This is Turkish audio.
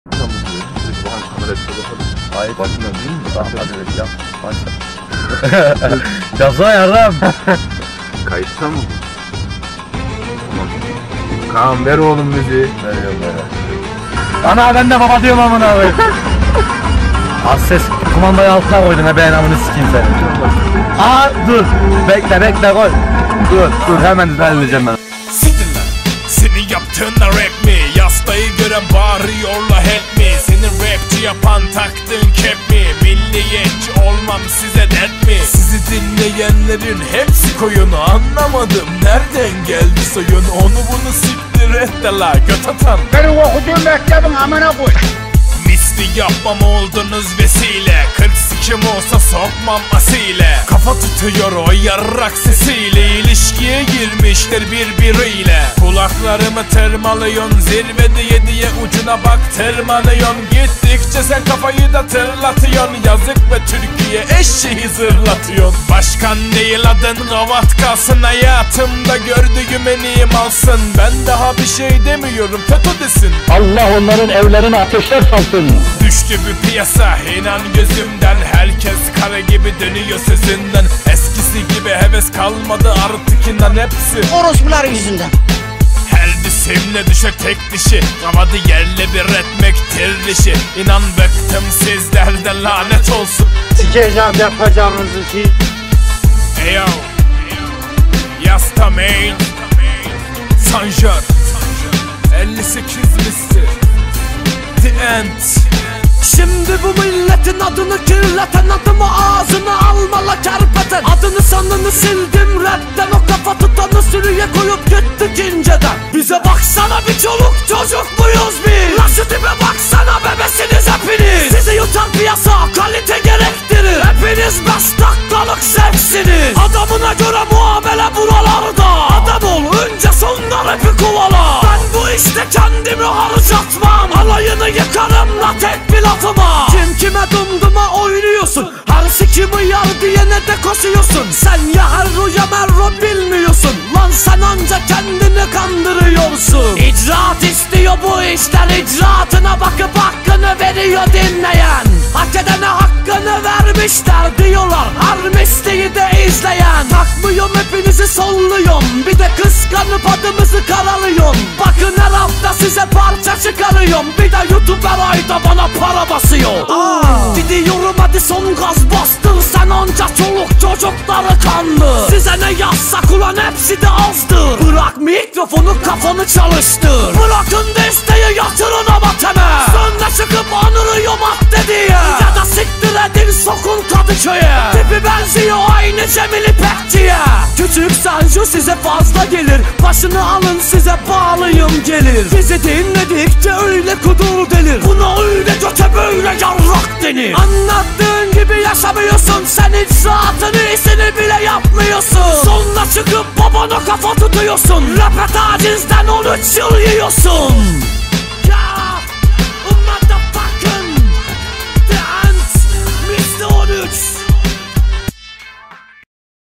Ayet bakmıyor değil mi? Tamam hadi reklam. Başla. Yapsana yardım. Kayıtta mı bu? Kaan ver oğlum müziği. Veriyorum böyle. Ana ben de baba diyorum amına koyayım. Az ses kumandayı altına koydun ha, ben amını sikeyim seni. Aa dur. Bekle koy. Dur hemen düzenleyeceğim ben. Senin yaptığınla rap mi? Yastayı gören bağırıyorlar help mi? Senin rapçi yapan taktığın kep mi? Milliyetçi olmam size dert mi? Sizi dinleyenlerin hepsi koyunu, anlamadım nereden geldi soyun? Onu bunu siktir et de la göt atan. Benim okuduğum mektebin amına koy. Misli yapmam oldunuz vesile, 40 sikim olsa sokmam asile. Kafa tutuyor o yarrak sesiyle, ilişkiye girmişler birbiriyle. Kulaklarımı tırmalıyorsun, zirvede yediye ucuna bak tırmanıyorsun. Gittikçe sen kafayı da tırlatıyorsun, yazık ve Türkiye eşeği zırlatıyorsun. Başkan değil adın, kavat kalsın, hayatımda gördüğüm en iyi malsın. Ben daha bir şey demiyorum, FETÖ desin. Allah onların evlerini ateşler salsın. Düştü bir piyasa inan gözümden, herkes kare gibi dönüyor sözünden. Eskisi gibi heves kalmadı artık inan hepsi Orospuların yüzünden. her cisimle düşer tek dişi, kavadı yerle bir etmektir dişi. İnan bıktım sizlerden, lanet olsun. Sikeceğim yapacağınızı ki. Eyo Yasta main Sanjar 58 listi The End. Şimdi bu milletin adını kirleten, adımı ağzına almala kerpeten. Adını sanını sildim rapten, o kafa tutanı sürüye koyup gittik inceden. Bize baksana bir çoluk çocuk muyuz biz? Lan şu tipe baksana, bebesiniz hepiniz. Sizi yutan piyasa kalite gerektirir. Hepiniz 5 dakikalık zevksiniz. Adamına göre muamele buralarda. Adam ol önce sonra rapi kovala. Ben bu işte kendimi harcatmam, alayını yıkarım la tek bir lafıma. Kim kime dumduma oynuyorsun, her sikimi yar diyene de koşuyorsun. Sen ya herro ya merro bilmiyorsun, lan sen anca kendini kandırıyorsun. İcraat istiyor bu işler, icraatına bakıp hakkını veriyor dinleyen. Hak edene hakkını vermişler diyorlar, her misliyi de izleyen. Takmıyorum hepinizi solluyorum, bir de kıskanıp adımızı karalıyorum. Bakın her hafta size parça çıkarıyorum, bir de YouTuber ayda bana para basıyor. Gidiyorum hadi son gaz bastır, sen anca çoluk çocukları kandı. Size ne yazsak ulan hepsi de azdır. Bırak mikrofonu kafanı çalıştır. Bırakın desteği yatırın ama teme. Sonra çıkıp anırıyor madde diye, ya da siktir edin sokun Kadıköy'e. Tipi benziyor aynı Cemil İpekçi'ye. Küçük Sanju size fazla gelir, başını alın size bağlıyım gelir. Bizi dinledikçe öyle kudul delir, buna öyle göte böyle yarrak denir. Anlattığın gibi yaşamıyorsun, sen icraatın iyisini bile yapmıyorsun. Sonra çıkıp babana kafa tutuyorsun, rap tacizden 13 yıl yiyorsun.